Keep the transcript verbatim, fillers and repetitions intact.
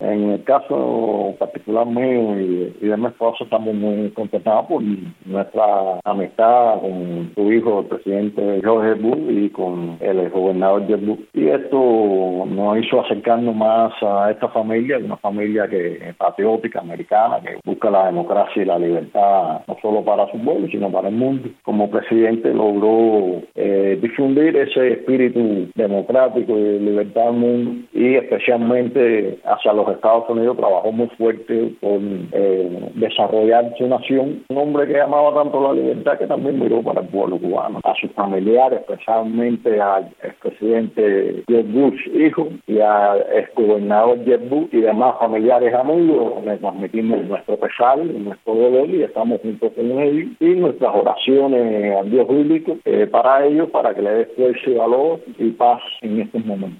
En el caso particular mío y, y de mi esposo, estamos muy contentos por nuestra amistad con su hijo, el presidente George Bush, y con el gobernador Jeb Bush. Y esto nos hizo acercarnos más a esta familia, una familia que es patriótica, americana, que busca la democracia y la libertad, no solo para su pueblo, sino para el mundo. Como presidente logró eh, difundir ese espíritu democrático y de libertad al mundo, y especialmente hacia los Estados Unidos trabajó muy fuerte por eh, desarrollar su nación. Un hombre que amaba tanto la libertad que también miró para el pueblo cubano. A sus familiares, especialmente al expresidente Jeb Bush, hijo, y al exgobernador Jeb Bush y demás familiares amigos, les transmitimos nuestro pesar, nuestro dolor, y estamos juntos con ellos, y nuestras oraciones al Dios bíblico eh, para ellos, para que le dé fuerza y valor y paz en estos momentos.